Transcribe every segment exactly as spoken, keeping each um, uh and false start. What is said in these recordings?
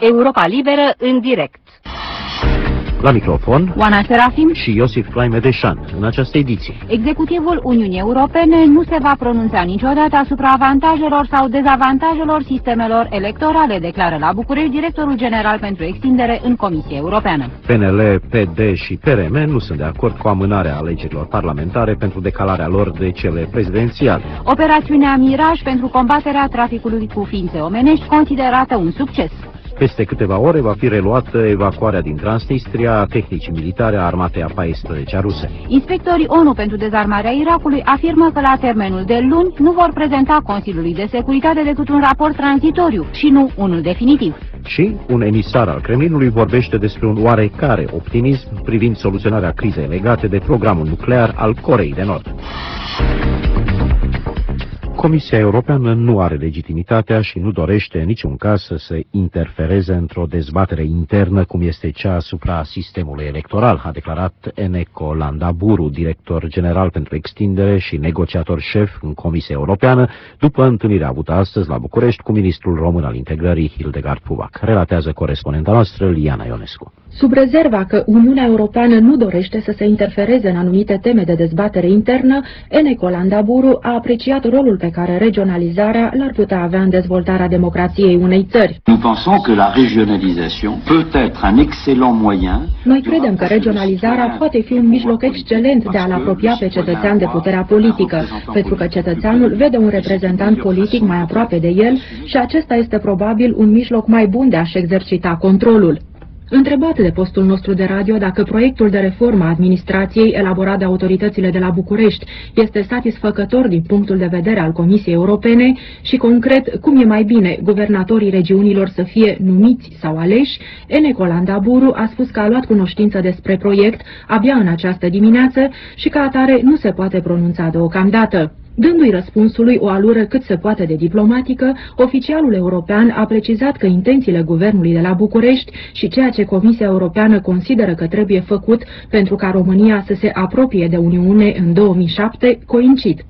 Europa Liberă în direct. La microfon, Oana Serafim și Iosif Claimedeșan, în această ediție. Executivul Uniunii Europene nu se va pronunța niciodată asupra avantajelor sau dezavantajelor sistemelor electorale, declară la București directorul general pentru extindere în Comisia Europeană. P N L, P D și P R M nu sunt de acord cu amânarea alegerilor parlamentare pentru decalarea lor de cele prezidențiale. Operațiunea Miraj pentru combaterea traficului cu ființe omenești considerată un succes. Peste câteva ore va fi reluată evacuarea din Transnistria a tehnicii militare a armatei a paisprezecea ruse. Inspectorii ONU pentru dezarmarea Irakului afirmă că la termenul de luni nu vor prezenta Consiliului de Securitate decât un raport tranzitoriu și nu unul definitiv. Și un emisar al Kremlinului vorbește despre un oarecare optimism privind soluționarea crizei legate de programul nuclear al Coreei de Nord. Comisia Europeană nu are legitimitatea și nu dorește în niciun caz să se interfereze într-o dezbatere internă cum este cea asupra sistemului electoral, a declarat Eneko Landaburu, director general pentru extindere și negociator șef în Comisia Europeană, după întâlnirea avută astăzi la București cu ministrul român al integrării Hildegard Puvac. Relatează corespondenta noastră Liana Ionescu. Sub rezerva că Uniunea Europeană nu dorește să se interfereze în anumite teme de dezbatere internă, Eneko Landaburu a apreciat rolul pe care regionalizarea l-ar putea avea în dezvoltarea democrației unei țări. Noi credem că regionalizarea poate fi un mijloc excelent de a-l apropia pe cetățean de puterea politică, pentru că cetățeanul vede un reprezentant politic mai aproape de el și acesta este probabil un mijloc mai bun de a-și exercita controlul. Întrebat de postul nostru de radio dacă proiectul de reformă a administrației elaborat de autoritățile de la București este satisfăcător din punctul de vedere al Comisiei Europene și concret cum e mai bine guvernatorii regiunilor să fie numiți sau aleși, Eneko Landaburu a spus că a luat cunoștință despre proiect abia în această dimineață și ca atare nu se poate pronunța deocamdată. Dându-i răspunsului o alură cât se poate de diplomatică, oficialul european a precizat că intențiile guvernului de la București și ceea ce Comisia Europeană consideră că trebuie făcut pentru ca România să se apropie de Uniune în două mii șapte coincid.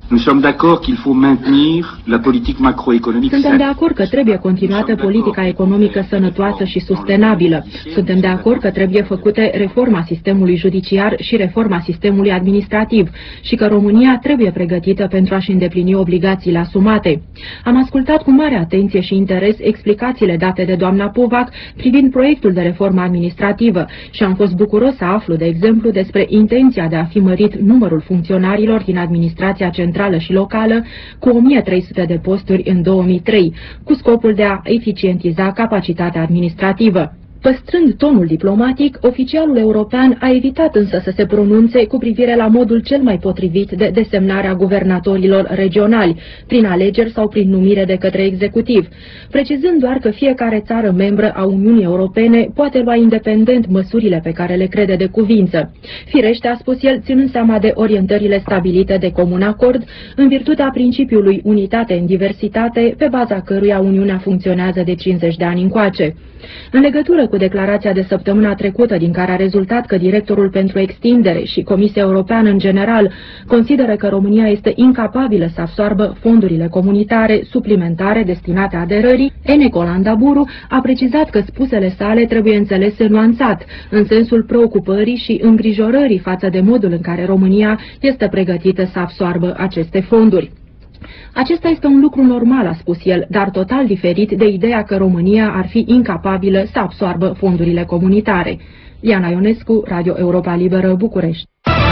Suntem de acord că trebuie continuată politica economică sănătoasă și sustenabilă. Suntem de acord că trebuie făcute reforma sistemului judiciar și reforma sistemului administrativ și că România trebuie pregătită pentru a-și îndeplini obligațiile asumate. Am ascultat cu mare atenție și interes explicațiile date de doamna Puvac privind proiectul de reformă administrativă și am fost bucuros să aflu, de exemplu, despre intenția de a fi mărit numărul funcționarilor din administrația centrală și locală cu o mie trei sute de posturi în două mii trei, cu scopul de a eficientiza capacitatea administrativă. Păstrând tonul diplomatic, oficialul european a evitat însă să se pronunțe cu privire la modul cel mai potrivit de desemnare a guvernatorilor regionali, prin alegeri sau prin numire de către executiv, precizând doar că fiecare țară membră a Uniunii Europene poate lua independent măsurile pe care le crede de cuvință. Firește, a spus el, ținând seama de orientările stabilite de comun acord, în virtutea principiului unitate în diversitate, pe baza căruia Uniunea funcționează de cincizeci de ani încoace. În legătură cu declarația de săptămâna trecută, din care a rezultat că directorul pentru extindere și Comisia Europeană în general consideră că România este incapabilă să absoarbă fondurile comunitare suplimentare destinate aderării, Eneko Landaburu a precizat că spusele sale trebuie înțelese nuanțat, în sensul preocupării și îngrijorării față de modul în care România este pregătită să absoarbă aceste fonduri. Acesta este un lucru normal, a spus el, dar total diferit de ideea că România ar fi incapabilă să absoarbă fondurile comunitare. Liana Ionescu, Radio Europa Liberă, București.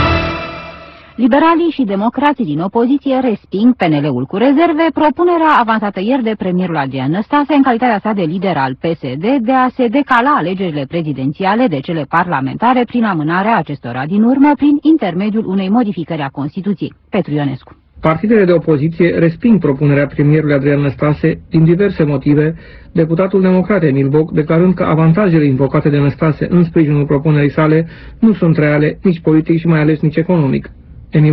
Liberalii și democrații din opoziție resping P N L-ul cu rezerve, propunerea avansată ieri de premierul Adrian Năstase în calitatea sa de lider al P S D de a se decala alegerile prezidențiale de cele parlamentare prin amânarea acestora din urmă prin intermediul unei modificări a Constituției. Petru Ionescu. Partidele de opoziție resping propunerea premierului Adrian Năstase din diverse motive, deputatul democrat Emil Boc declarând că avantajele invocate de Năstase în sprijinul propunerii sale nu sunt reale, nici politic și mai ales nici economic. Emil Boc.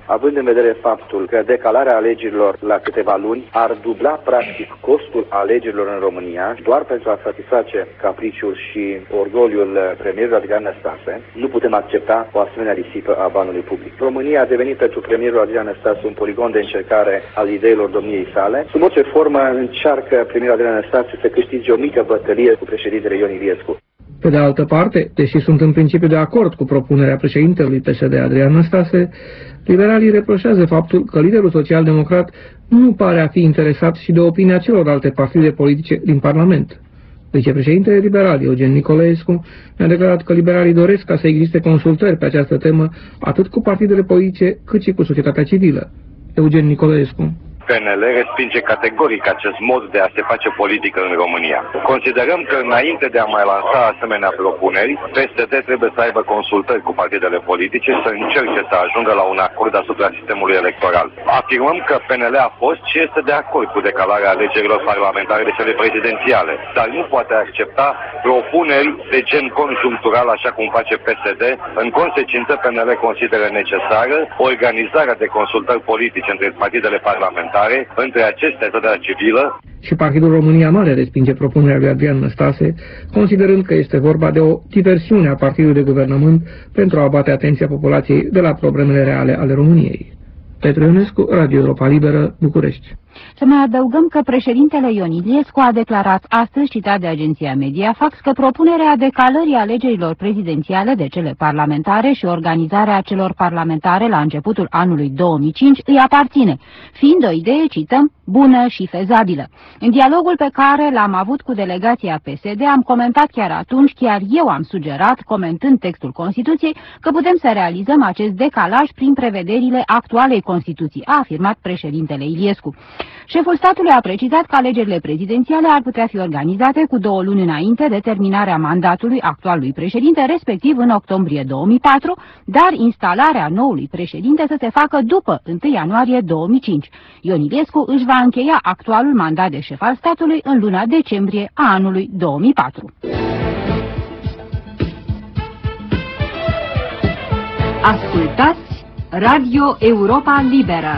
având în vedere faptul că decalarea alegerilor la câteva luni ar dubla practic costul alegerilor în România doar pentru a satisface capriciul și orgoliul premierului Adrian Năstase, nu putem accepta o asemenea risipă a banului public. România a devenit pentru premierul Adrian Năstase un poligon de încercare al ideilor domniei sale. Sub orice formă încearcă premierul Adrian Năstase să câștige o mică bătălie cu președintele Ion Iliescu. Pe de altă parte, deși sunt în principiu de acord cu propunerea președintelui P S D Adrian Năstase, liberalii reproșează faptul că liderul social-democrat nu pare a fi interesat și de opinia celorlalte partide politice din Parlament. Vicepreședintele liberal Eugen Nicolescu a declarat că liberalii doresc ca să existe consultări pe această temă atât cu partidele politice cât și cu societatea civilă. Eugen Nicolescu. P N L respinge categoric acest mod de a se face politică în România. Considerăm că înainte de a mai lansa asemenea propuneri, P S D trebuie să aibă consultări cu partidele politice, să încerce să ajungă la un acord asupra sistemului electoral. Afirmăm că P N L a fost și este de acord cu decalarea alegerilor parlamentare de cele prezidențiale, dar nu poate accepta propuneri de gen conjunctural, așa cum face P S D. În consecință, P N L consideră necesară organizarea de consultări politice între partidele parlamentare, între acestea societatea civilă. Și Partidul România Mare respinge propunerea lui Adrian Năstase, considerând că este vorba de o diversiune a partidului de guvernământ pentru a abate atenția populației de la problemele reale ale României. Petru Ionescu, Radio Europa Liberă, București. Să mai adăugăm că președintele Ion Iliescu a declarat astăzi, citat de agenția Mediafax, că propunerea decalării alegerilor prezidențiale de cele parlamentare și organizarea celor parlamentare la începutul anului două mii cinci îi aparține, fiind o idee, cităm, bună și fezabilă. În dialogul pe care l-am avut cu delegația P S D am comentat chiar atunci, chiar eu am sugerat, comentând textul Constituției, că putem să realizăm acest decalaj prin prevederile actualei Constituții, a afirmat președintele Iliescu. Șeful statului a precizat că alegerile prezidențiale ar putea fi organizate cu două luni înainte de terminarea mandatului actualului președinte, respectiv în octombrie două mii patru, dar instalarea noului președinte să se facă după întâi ianuarie două mii cinci. Ion Iliescu își va încheia actualul mandat de șef al statului în luna decembrie a anului două mii patru. Ascultați Radio Europa Liberă.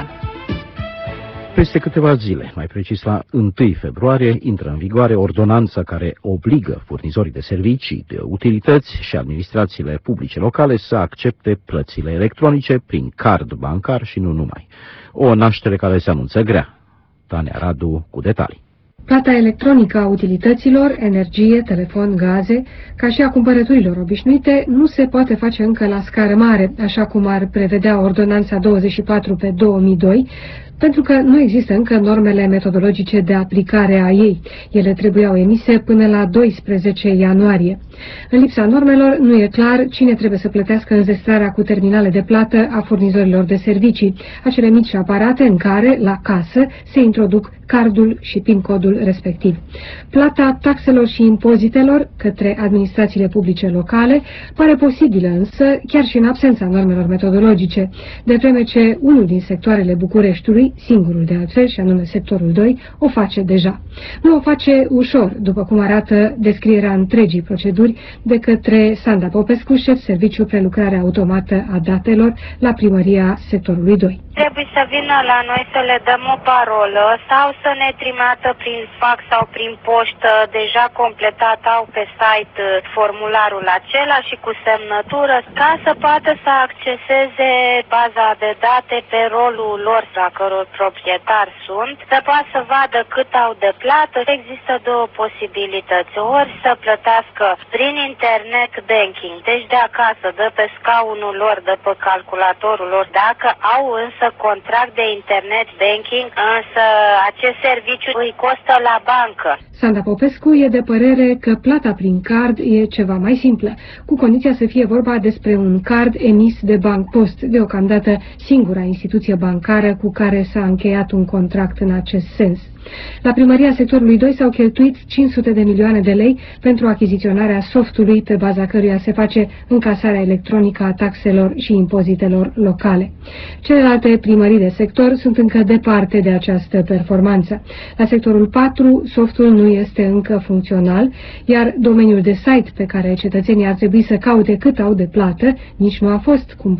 Peste câteva zile, mai precis la întâi februarie, intră în vigoare ordonanța care obligă furnizorii de servicii, de utilități și administrațiile publice locale să accepte plățile electronice prin card bancar și nu numai. O naștere care se anunță grea. Tania Radu cu detalii. Plata electronică a utilităților, energie, telefon, gaze, ca și a cumpărăturilor obișnuite, nu se poate face încă la scară mare, așa cum ar prevedea ordonanța douăzeci și patru pe două mii doi, pentru că nu există încă normele metodologice de aplicare a ei. Ele trebuiau emise până la doisprezece ianuarie. În lipsa normelor, nu e clar cine trebuie să plătească înzestrarea cu terminale de plată a furnizorilor de servicii, acele mici aparate în care, la casă, se introduc cardul și PIN-codul respectiv. Plata taxelor și impozitelor către administrațiile publice locale pare posibilă însă, chiar și în absența normelor metodologice, de vreme ce unul din sectoarele Bucureștiului, singurul de altfel, și anume sectorul doi, o face deja. Nu o face ușor, după cum arată descrierea întregii proceduri de către Sanda Popescu, șef serviciu prelucrare automată a datelor la primăria sectorului doi. Trebuie să vină la noi să le dăm o parolă sau să ne trimită prin fax sau prin poștă deja completat au pe site formularul acela și cu semnătură ca să poată să acceseze baza de date pe rolul lor, a căror proprietari sunt, să poată să vadă cât au de plată. Există două posibilități. Ori să plătească prin internet banking, deci de acasă, de pe scaunul lor, de pe calculatorul lor, dacă au însă contract de internet banking, însă acest serviciu îi costă la bancă. Sanda Popescu e de părere că plata prin card e ceva mai simplă, cu condiția să fie vorba despre un card emis de Bancpost, deocamdată singura instituție bancară cu care s-a încheiat un contract în acest sens. La primăria sectorului doi s-au cheltuit cinci sute de milioane de lei pentru achiziționarea softului pe baza căruia se face încasarea electronică a taxelor și impozitelor locale. Celelalte primării de sector sunt încă departe de această performanță. La sectorul patru, softul nu este încă funcțional, iar domeniul de site pe care cetățenii ar trebui să caute cât au de plată nici nu a fost cumpărat.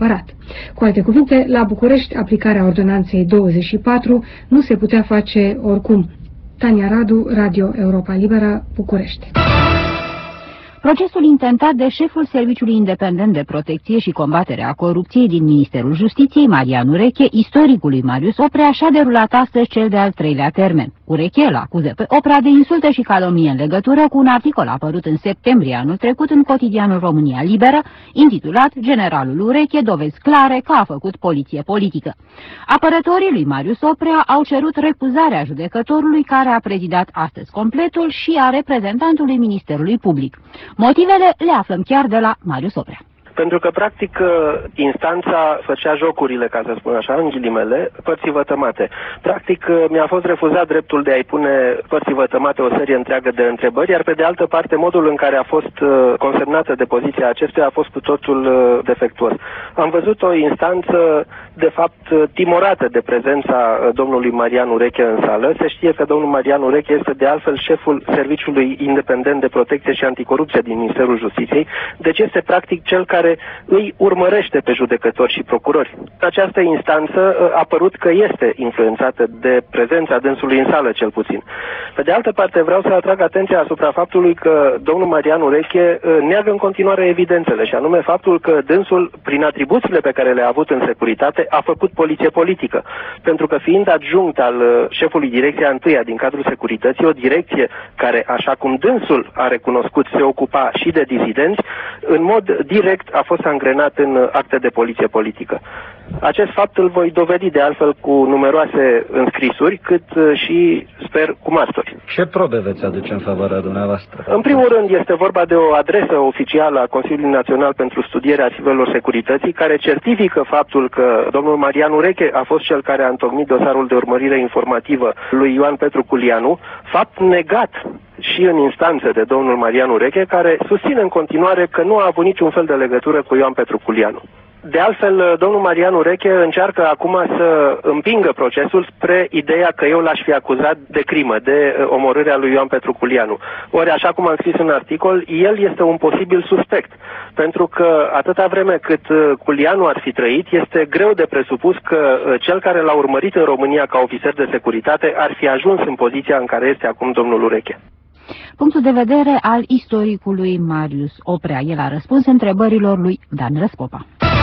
Cu alte cuvinte, la București, aplicarea ordonanței douăzeci și patru nu se putea face oricum. Tania Radu, Radio Europa Liberă, București. Procesul intentat de șeful Serviciului Independent de Protecție și Combatere a Corupției din Ministerul Justiției, Marian Ureche, istoricului Marius Oprea, și-a derulat astăzi cel de-al treilea termen. Ureche îl acuză pe Oprea de insultă și calomnie în legătură cu un articol apărut în septembrie anul trecut în cotidianul România Liberă, intitulat Generalul Ureche, dovezi clare că a făcut poliție politică. Apărătorii lui Marius Oprea au cerut recuzarea judecătorului care a prezidat astăzi completul și a reprezentantului Ministerului Public. Motivele le aflăm chiar de la Marius Oprea. Pentru că, practic, instanța făcea jocurile, ca să spun așa, în ghilimele, părții vătămate. Practic, mi-a fost refuzat dreptul de a-i pune părții vătămate o serie întreagă de întrebări, iar pe de altă parte, modul în care a fost consemnată depoziția acestuia a fost cu totul defectuos. Am văzut o instanță, de fapt, timorată de prezența domnului Marian Ureche în sală. Se știe că domnul Marian Ureche este, de altfel, șeful Serviciului Independent de Protecție și Anticorupție din Ministerul Justiției, deci este, practic, cel care îi urmărește pe judecători și procurori. Această instanță a părut că este influențată de prezența dânsului în sală, cel puțin. Pe de altă parte, vreau să atrag atenția asupra faptului că domnul Marian Ureche neagă în continuare evidențele, și anume faptul că dânsul, prin atribuțiile pe care le-a avut în securitate, a făcut poliție politică. Pentru că, fiind adjunct al șefului direcția întâia din cadrul securității, o direcție care, așa cum dânsul a recunoscut, se ocupa și de disidenți, în mod direct a fost angrenat în acte de poliție politică. Acest fapt îl voi dovedi, de altfel, cu numeroase înscrisuri, cât și, sper, cu martori. Ce probe veți aduce în favoarea dumneavoastră? În primul rând, este vorba de o adresă oficială a Consiliului Național pentru Studierea Arhivelor Securității, care certifică faptul că domnul Marian Ureche a fost cel care a întocmit dosarul de urmărire informativă lui Ioan Petru Culianu, fapt negat și în instanță de domnul Marian Ureche, care susține în continuare că nu a avut niciun fel de legătură cu Ioan Petru Culianu. De altfel, domnul Marian Ureche încearcă acum să împingă procesul spre ideea că eu l-aș fi acuzat de crimă, de omorârea lui Ioan Petru Culianu. Ori, așa cum am scris în articol, el este un posibil suspect, pentru că atâta vreme cât Culianu ar fi trăit, este greu de presupus că cel care l-a urmărit în România ca ofițer de securitate ar fi ajuns în poziția în care este acum domnul Ureche. Punctul de vedere al istoricului Marius Oprea. El a răspuns întrebărilor lui Dan Răspopa.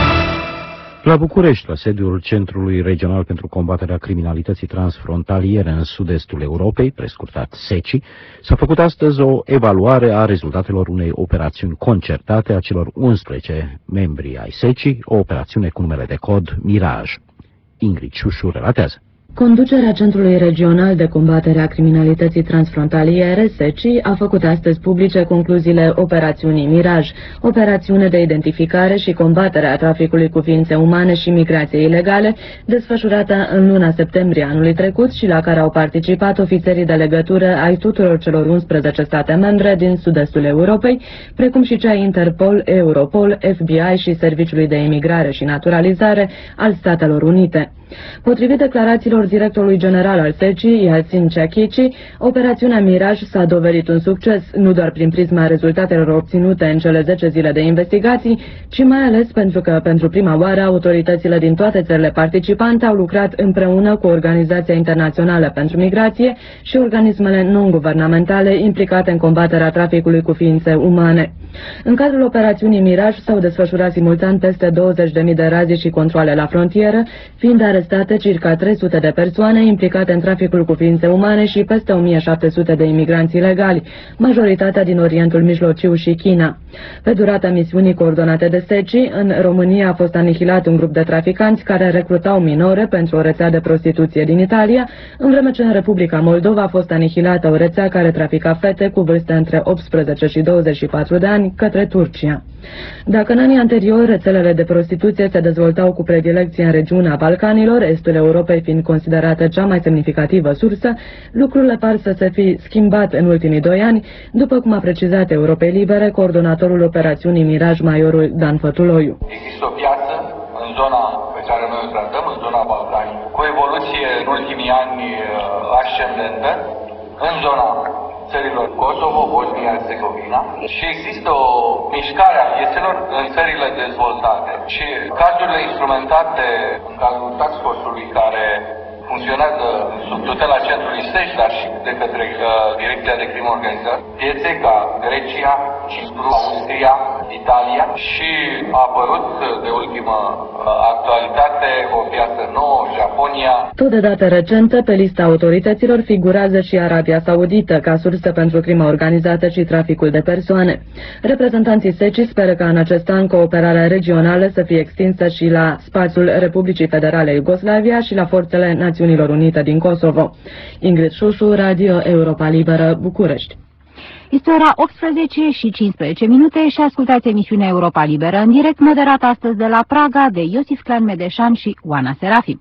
La București, la sediul Centrului Regional pentru Combaterea Criminalității Transfrontaliere în sud-estul Europei, prescurtat SECI, s-a făcut astăzi o evaluare a rezultatelor unei operațiuni concertate a celor unsprezece membri ai SECI, o operațiune cu numele de cod Miraj. Ingrid Ciușu relatează. Conducerea Centrului Regional de Combatere a Criminalității Transfrontaliere, SECI, a făcut astăzi publice concluziile operațiunii Miraj, operațiune de identificare și combatere a traficului cu ființe umane și migrației ilegale, desfășurată în luna septembrie anului trecut și la care au participat ofițerii de legătură ai tuturor celor unsprezece state membre din sud-estul Europei, precum și cei Interpol, Europol, F B I și Serviciului de Imigrare și Naturalizare al Statelor Unite. Potrivit declarațiilor directorului general al SECI, Iațin Ceachici, operațiunea Miraj s-a dovedit un succes, nu doar prin prisma rezultatelor obținute în cele zece zile de investigații, ci mai ales pentru că, pentru prima oară, autoritățile din toate țările participante au lucrat împreună cu Organizația Internațională pentru Migrație și organismele non-guvernamentale implicate în combaterea traficului cu ființe umane. În cadrul operațiunii Miraj s-au desfășurat simultan peste douăzeci de mii de razii și controale la frontieră, fiind arestate circa trei sute de persoane implicate în traficul cu ființe umane și peste o mie șapte sute de imigranți ilegali, majoritatea din Orientul Mijlociu și China. Pe durata misiunii coordonate de SECI, în România a fost anihilat un grup de traficanți care recrutau minore pentru o rețea de prostituție din Italia, în vreme ce în Republica Moldova a fost anihilată o rețea care trafica fete cu vârste între optsprezece și douăzeci și patru de ani către Turcia. Dacă în anii anteriori rețelele de prostituție se dezvoltau cu predilecție în regiunea Balcanilor, estul Europei fiind considerată cea mai semnificativă sursă, lucrurile par să se fi schimbat în ultimii doi ani, după cum a precizat Europei Libere coordonatorul operațiunii Miraj, majorul Dan Fătuloiu. Există o piață în zona pe care noi o tratăm, în zona Balcanii, cu evoluție în ultimii ani ascendentă, în zona țărilor Kosovo, Bosnia-Herzegovina și există o mișcare a piețelor în țările dezvoltate. Și cazurile instrumentate în cadrul task force-ului care funcționează sub tutela centrului SEJ, dar și de către uh, Direcția de Crimă Organizată, piețe ca Grecia, Cipru, Austria, Italia și a apărut de ultimă uh, actualitate o piață nouă, Japonia. Tot de date recente, pe lista autorităților figurează și Arabia Saudită ca sursă pentru crimă organizată și traficul de persoane. Reprezentanții S E C I speră ca în acest an cooperarea regională să fie extinsă și la spațiul Republicii Federale Iugoslavia și la forțele Națiunilor Unite din Kosovo. Ingrid Șușu, Radio Europa Liberă, București. Este ora optsprezece și cincisprezece minute și ascultați emisiunea Europa Liberă în direct, moderată astăzi de la Praga de Iosif Clan Medeșan și Oana Serafim.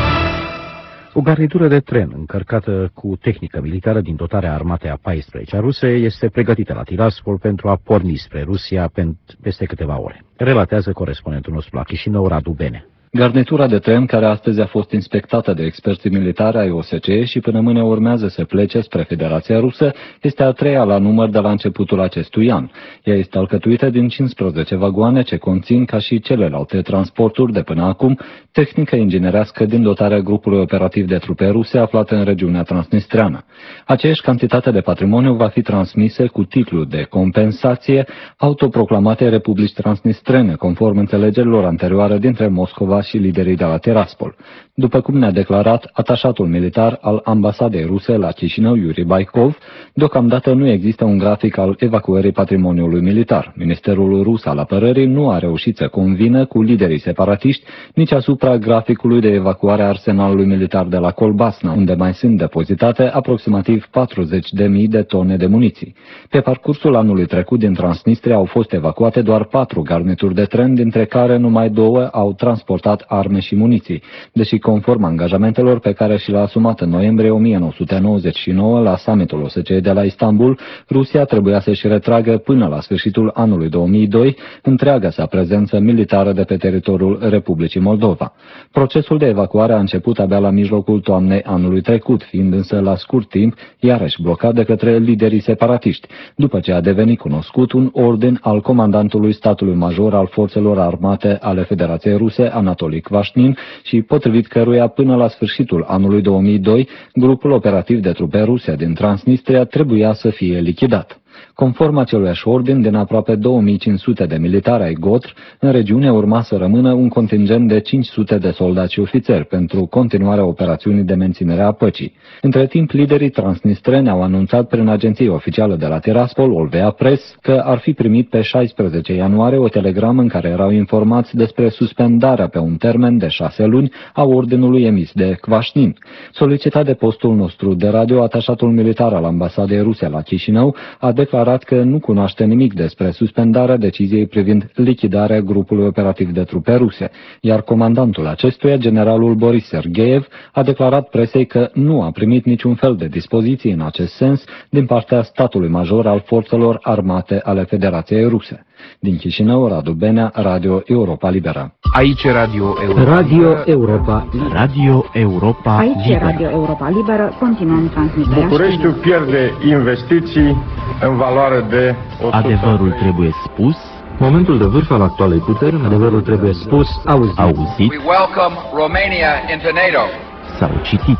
O garnitură de tren încărcată cu tehnică militară din dotarea armatei a paisprezecea ruse este pregătită la Tiraspol pentru a porni spre Rusia peste câteva ore. Relatează corespondentul nostru la Chișinău, Radu Bene. Garnitura de tren, care astăzi a fost inspectată de experții militari ai O S C E și până mâine urmează să plece spre Federația Rusă, este a treia la număr de la începutul acestui an. Ea este alcătuită din cincisprezece vagoane ce conțin, ca și celelalte transporturi de până acum, tehnică inginerească din dotarea grupului operativ de trupe ruse aflată în regiunea transnistreană. Aceeași cantitate de patrimoniu va fi transmisă cu titlul de compensație autoproclamate Republici Transnistrene, conform înțelegerilor anterioare dintre Moscova și liderii de la Tiraspol. După cum ne-a declarat atașatul militar al ambasadei ruse la Chișinău, Yuri Baikov, deocamdată nu există un grafic al evacuării patrimoniului militar. Ministerul rus al apărării nu a reușit să convină cu liderii separatiști nici asupra graficului de evacuare a arsenalului militar de la Kolbasna, unde mai sunt depozitate aproximativ patruzeci de mii de tone de muniții. Pe parcursul anului trecut din Transnistria au fost evacuate doar patru garnituri de tren, dintre care numai două au transportat arme și muniții, deși conform angajamentelor pe care și le-a asumat în noiembrie o mie nouă sute nouăzeci și nouă la summitul O S C E de la Istanbul, Rusia trebuia să-și retragă până la sfârșitul anului două mii doi întreaga sa prezență militară de pe teritoriul Republicii Moldova. Procesul de evacuare a început abia la mijlocul toamnei anului trecut, fiind însă la scurt timp iarăși blocat de către liderii separatiști, după ce a devenit cunoscut un ordin al comandantului statului major al forțelor armate ale Federației Ruse, Anatoli Kvașnin, și potrivit căruia până la sfârșitul anului două mii doi, grupul operativ de trupe ruse din Transnistria trebuia să fie lichidat. Conform aceluiași ordin, din aproape două mii cinci sute de militari ai G O T R, în regiune urma să rămână un contingent de cinci sute de soldați și ofițeri pentru continuarea operațiunii de menținere a păcii. Între timp, liderii transnistreni au anunțat prin agenția oficială de la Tiraspol, Olvea Press, că ar fi primit pe șaisprezece ianuarie o telegramă în care erau informați despre suspendarea pe un termen de șase luni a ordinului emis de Kvașnin. Solicitat de postul nostru de radio, atașatul militar al ambasadei ruse la Chișinău a declarat că nu cunoaște nimic despre suspendarea deciziei privind lichidarea grupului operativ de trupe ruse, iar comandantul acestuia, generalul Boris Sergeev, a declarat presei că nu a primit niciun fel de dispoziții în acest sens din partea statului major al forțelor armate ale Federației Ruse. Din Chișinău, Radu Benea, Radio Europa Liberă. Aici Radio Europa. Radio Europa. Radio Europa Aici Liberă. Radio Europa Liberă. Continuăm transmiterea. Bucureștiul pierde investiții în valoare de o sută. Adevărul trebuie spus. Momentul de vârf al actualei puteri, adevărul trebuie spus, auzit. Auzit. We welcome Romania into NATO. Sau citit.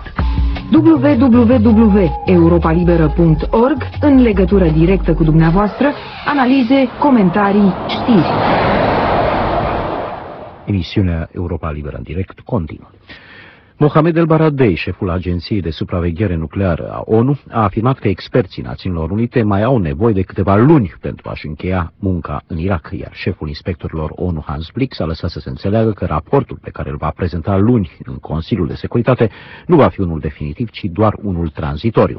w w w punct europa liberă punct org, în legătură directă cu dumneavoastră, analize, comentarii, știri. Emisiunea Europa Liberă în direct continuă. Mohamed El Baradei, șeful Agenției de Supraveghere Nucleară a ONU, a afirmat că experții Națiunilor Unite mai au nevoie de câteva luni pentru a-și încheia munca în Irak, iar șeful inspectorilor ONU, Hans Blix, a lăsat să se înțeleagă că raportul pe care îl va prezenta luni în Consiliul de Securitate nu va fi unul definitiv, ci doar unul tranzitoriu.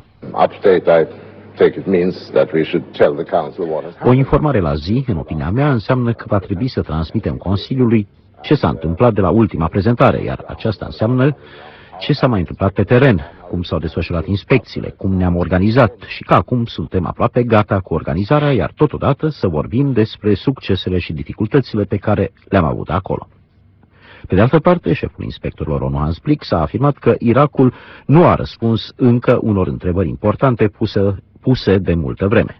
O informare la zi, în opinia mea, înseamnă că va trebui să transmitem Consiliului ce s-a întâmplat de la ultima prezentare, iar aceasta înseamnă ce s-a mai întâmplat pe teren, cum s-au desfășurat inspecțiile, cum ne-am organizat și că acum suntem aproape gata cu organizarea, iar totodată să vorbim despre succesele și dificultățile pe care le-am avut acolo. Pe de altă parte, șeful inspectorilor ONU, Hans Blix, a afirmat că Irakul nu a răspuns încă unor întrebări importante puse, spuse de multă vreme.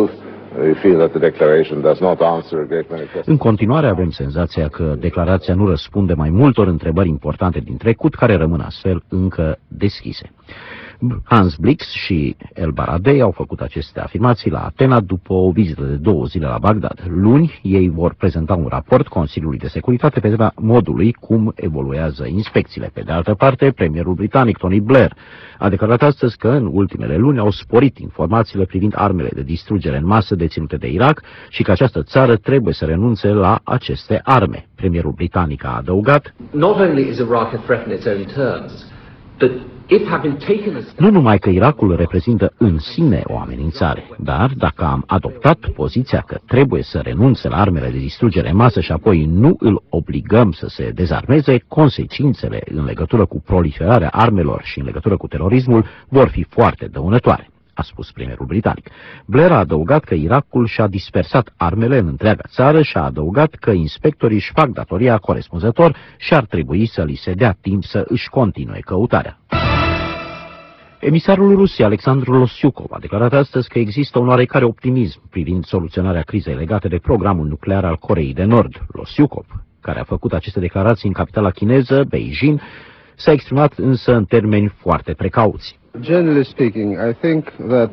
În continuare avem senzația că declarația nu răspunde mai multor întrebări importante din trecut, care rămân astfel încă deschise. Hans Blix și El Baradei au făcut aceste afirmații la Atena după o vizită de două zile la Bagdad. Luni, ei vor prezenta un raport Consiliului de Securitate pe tema modului cum evoluează inspecțiile. Pe de altă parte, premierul britanic Tony Blair a declarat astăzi că în ultimele luni au sporit informațiile privind armele de distrugere în masă deținute de Irak și că această țară trebuie să renunțe la aceste arme. Premierul britanic a adăugat: Not only is Iraq a threat in its own terms, but nu numai că Irakul reprezintă în sine o amenințare, dar dacă am adoptat poziția că trebuie să renunțe la armele de distrugere în masă și apoi nu îl obligăm să se dezarmeze, consecințele în legătură cu proliferarea armelor și în legătură cu terorismul vor fi foarte dăunătoare, a spus premierul britanic. Blair a adăugat că Irakul și-a dispersat armele în întreaga țară și a adăugat că inspectorii își fac datoria corespunzător și ar trebui să li se dea timp să își continue căutarea. Emisarul Rusiei, Alexandru Losiukov, a declarat astăzi că există un oarecare optimism privind soluționarea crizei legate de programul nuclear al Coreei de Nord. Losiukov, care a făcut aceste declarații în capitala chineză, Beijing, s-a exprimat însă în termeni foarte precauți. Generally speaking, I think that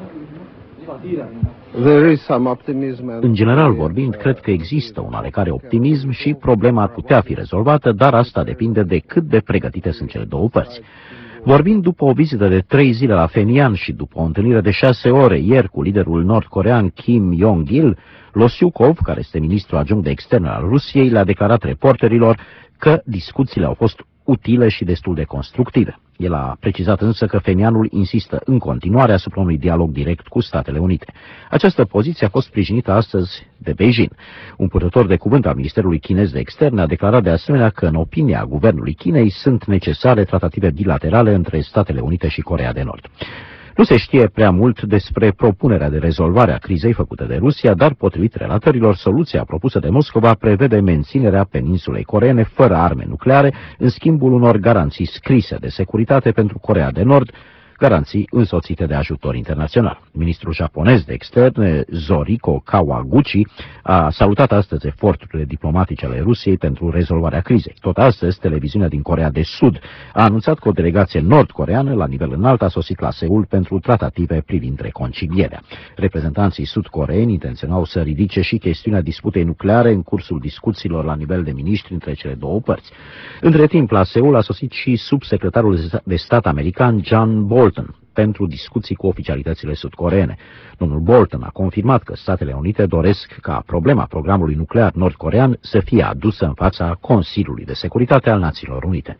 there is some optimism and... În general vorbind, cred că există un oarecare optimism și problema ar putea fi rezolvată, dar asta depinde de cât de pregătite sunt cele două părți. Vorbind după o vizită de trei zile la Phenian și după o întâlnire de șase ore ieri cu liderul nord-corean Kim Jong-il, Losiukov, care este ministru adjunct de externe al Rusiei, le-a declarat reporterilor că discuțiile au fost utile și destul de constructive. El a precizat însă că Phenianul insistă în continuare asupra unui dialog direct cu Statele Unite. Această poziție a fost sprijinită astăzi de Beijing. Un purtător de cuvânt al Ministerului Chinez de Externe a declarat de asemenea că, în opinia guvernului Chinei, sunt necesare tratative bilaterale între Statele Unite și Coreea de Nord. Nu se știe prea mult despre propunerea de rezolvare a crizei făcută de Rusia, dar, potrivit relatărilor, soluția propusă de Moscova prevede menținerea peninsulei coreene fără arme nucleare, în schimbul unor garanții scrise de securitate pentru Coreea de Nord, garanții însoțite de ajutor internațional. Ministrul japonez de externe, Zoriko Kawaguchi, a salutat astăzi eforturile diplomatice ale Rusiei pentru rezolvarea crizei. Tot astăzi, televiziunea din Coreea de Sud a anunțat că o delegație nord-coreană la nivel înalt a sosit la Seul pentru tratative privind reconcilierea. Reprezentanții sud-coreeni intenționau să ridice și chestiunea disputei nucleare în cursul discuțiilor la nivel de miniștri între cele două părți. Între timp, la Seul a sosit și subsecretarul de stat american John Bolton pentru discuții cu oficialitățile sud-coreene. Domnul Bolton a confirmat că Statele Unite doresc ca problema programului nuclear nord-corean să fie adusă în fața Consiliului de Securitate al Națiunilor Unite.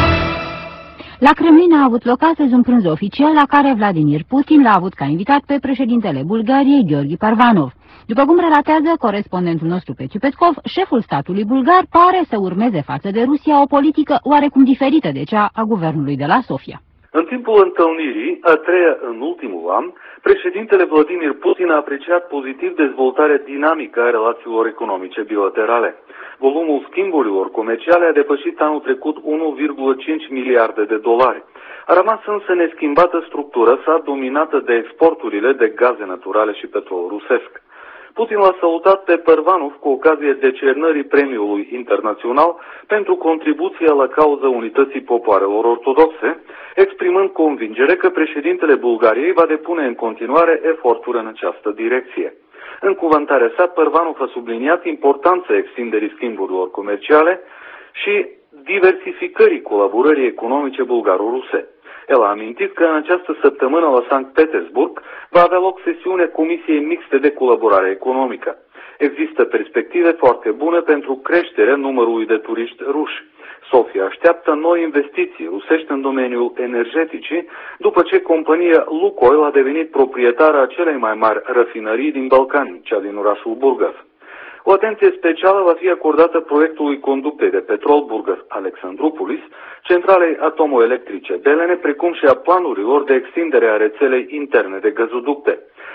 La Kremlin a avut loc astăzi un prânz oficial la care Vladimir Putin l-a avut ca invitat pe președintele Bulgariei, Gheorghe Parvanov. După cum relatează corespondentul nostru Petru Petkov, șeful statului bulgar pare să urmeze față de Rusia o politică oarecum diferită de cea a guvernului de la Sofia. În timpul întâlnirii, a treia în ultimul an, președintele Vladimir Putin a apreciat pozitiv dezvoltarea dinamică a relațiilor economice bilaterale. Volumul schimburilor comerciale a depășit anul trecut unu virgulă cinci miliarde de dolari. A rămas însă neschimbată structura sa dominată de exporturile de gaze naturale și petrol rusesc. Putin l-a salutat pe Parvanov cu ocazie decernării premiului internațional pentru contribuția la cauza unității popoarelor ortodoxe, exprimând convingere că președintele Bulgariei va depune în continuare eforturi în această direcție. În cuvântarea sa, Parvanov a subliniat importanța extinderii schimburilor comerciale și diversificării colaborării economice bulgaro-ruse. El a amintit că în această săptămână la Sankt Petersburg va avea loc sesiunea Comisiei Mixte de Colaborare Economică. Există perspective foarte bune pentru creșterea numărului de turiști ruși. Sofia așteaptă noi investiții rusești în domeniul energeticii, după ce compania Lukoil a devenit proprietară a celei mai mari rafinării din Balcani, cea din orașul Burgas. O atenție specială va fi acordată proiectului conductei de petrol Burgas-Alexandroupolis, centralei atomoelectrice Belene, precum și a planurilor de extindere a rețelei interne de gazoducte.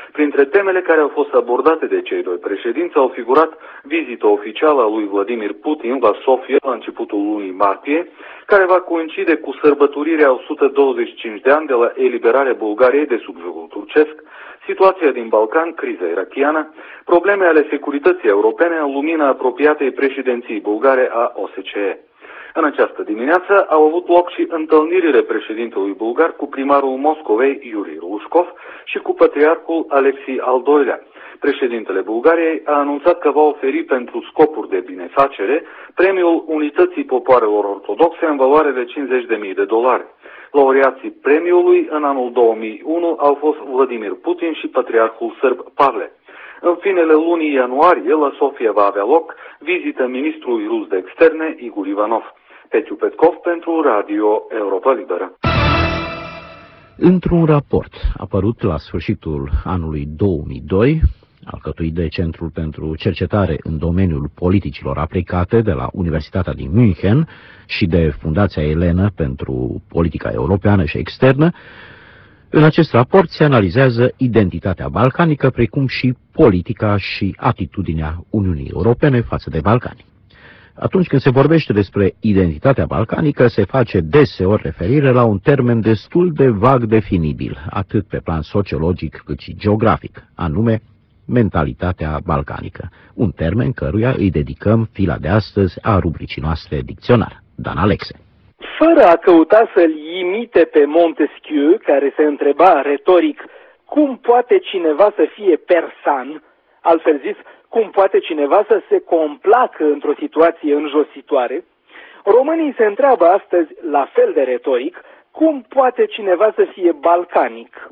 Printre temele care au fost abordate de cei doi președinți au figurat vizita oficială a lui Vladimir Putin la Sofia la începutul lunii martie, care va coincide cu sărbătorirea o sută douăzeci și cinci de ani de la eliberarea Bulgariei de sub jugul turcesc, situația din Balcan, criza irachiană, probleme ale securității europene în lumina apropiatei președinții bulgare a O S C E. În această dimineață au avut loc și întâlnirile președintelui bulgar cu primarul Moscovei, Iuri Lușcov, și cu patriarhul Alexei al doilea. Președintele Bulgariei a anunțat că va oferi pentru scopuri de binefacere premiul Unității Popoarelor Ortodoxe în valoare de cincizeci de mii de dolari. Laureații premiului în anul două mii unu au fost Vladimir Putin și patriarhul sârb Pavle. În finele lunii ianuarie, la Sofia va avea loc vizită ministrului rus de externe, Igor Ivanov. Petiu Petkov pentru Radio Europa Liberă. Într-un raport apărut la sfârșitul anului două mii doi, alcătuit de Centrul pentru Cercetare în domeniul politicilor aplicate de la Universitatea din München și de Fundația Elena pentru politica europeană și externă, în acest raport se analizează identitatea balcanică, precum și politica și atitudinea Uniunii Europene față de Balcani. Atunci când se vorbește despre identitatea balcanică, se face deseori referire la un termen destul de vag definibil, atât pe plan sociologic cât și geografic, anume mentalitatea balcanică, un termen căruia îi dedicăm fila de astăzi a rubricii noastre Dicționar. Dan Alexe. Fără a căuta să-l imite pe Montesquieu, care se întreba retoric cum poate cineva să fie persan, altfel zis, cum poate cineva să se complacă într-o situație înjositoare, românii se întreabă astăzi, la fel de retoric, cum poate cineva să fie balcanic.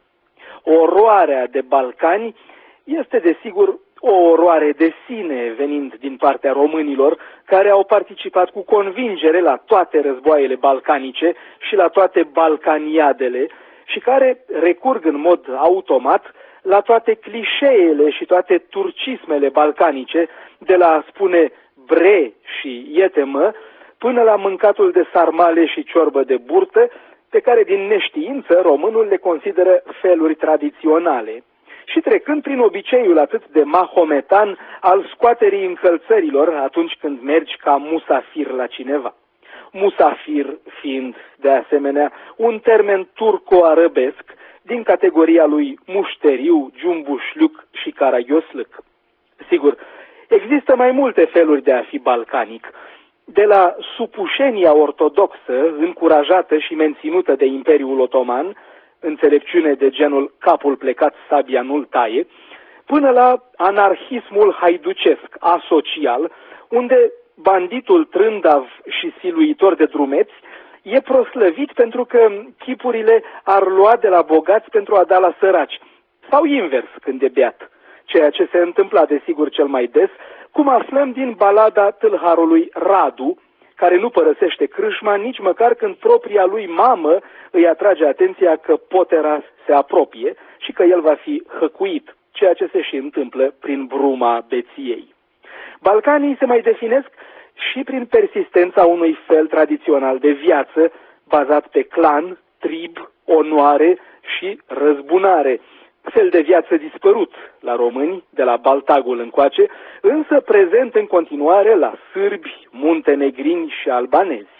Oroarea de Balcani este, desigur, o oroare de sine venind din partea românilor, care au participat cu convingere la toate războaiele balcanice și la toate balcaniadele și care recurg în mod automat la toate clișeele și toate turcismele balcanice, de la a spune bre și ietemă, până la mâncatul de sarmale și ciorbă de burtă, pe care din neștiință românul le consideră feluri tradiționale. Și trecând prin obiceiul atât de mahometan al scoaterii încălțărilor atunci când mergi ca musafir la cineva. Musafir fiind, de asemenea, un termen turco-arăbesc din categoria lui mușteriu, giumbușluc și caragioslâc. Sigur, există mai multe feluri de a fi balcanic. De la supușenia ortodoxă, încurajată și menținută de Imperiul Otoman, înțelepciune de genul capul plecat, sabia nu-l taie, până la anarhismul haiducesc, asocial, unde banditul trândav și siluitor de drumeți e proslăvit pentru că chipurile ar lua de la bogați pentru a da la săraci, sau invers când e beat, ceea ce se întâmpla desigur cel mai des, cum aflăm din balada tâlharului Radu, care nu părăsește crâșma nici măcar când propria lui mamă îi atrage atenția că potera se apropie și că el va fi hăcuit, ceea ce se și întâmplă prin bruma beției. Balcanii se mai definesc și prin persistența unui fel tradițional de viață, bazat pe clan, trib, onoare și răzbunare, fel de viață dispărut la români, de la Baltagul încoace, însă prezent în continuare la sârbi, muntenegrini și albanezi.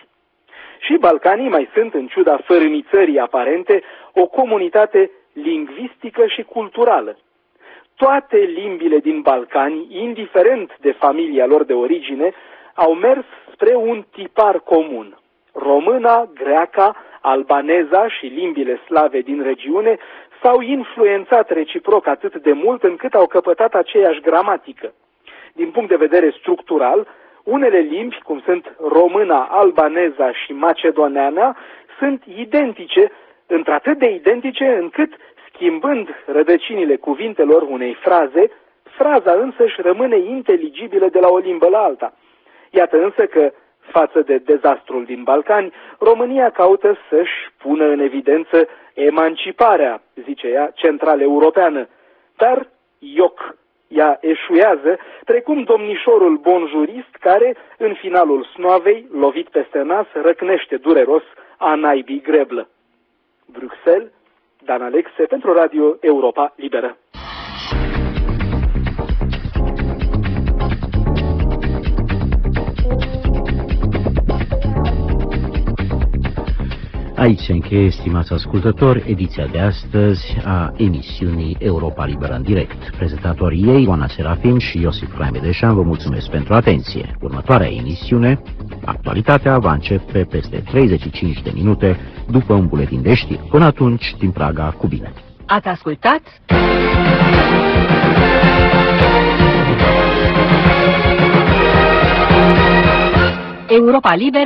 Și Balcanii mai sunt, în ciuda fărâmițării aparente, o comunitate lingvistică și culturală. Toate limbile din Balcani, indiferent de familia lor de origine, au mers spre un tipar comun. Româna, greaca, albaneza și limbile slave din regiune s-au influențat reciproc atât de mult încât au căpătat aceeași gramatică. Din punct de vedere structural, unele limbi, cum sunt româna, albaneza și macedoneana, sunt identice, într-atât de identice încât, schimbând rădăcinile cuvintelor unei fraze, fraza însăși rămâne inteligibilă de la o limbă la alta. Iată însă că, față de dezastrul din Balcani, România caută să-și pună în evidență emanciparea, zice ea, central europeană. Dar, ioc, ea eșuează, precum domnișorul bonjurist care, în finalul snoavei, lovit peste nas, răcnește dureros a naibii greblă. Bruxelles, Dan Alexe, pentru Radio Europa Liberă. Aici se încheie, stimați ascultători, ediția de astăzi a emisiunii Europa Liberă în direct. Prezentatorii ei, Ioana Serafim și Iosif Claime-Deșan, vă mulțumesc pentru atenție. Următoarea emisiune, Actualitatea, va începe peste treizeci și cinci de minute după un buletin de știri. Până atunci, din Praga, cu bine! Ați ascultat? Europa Liberă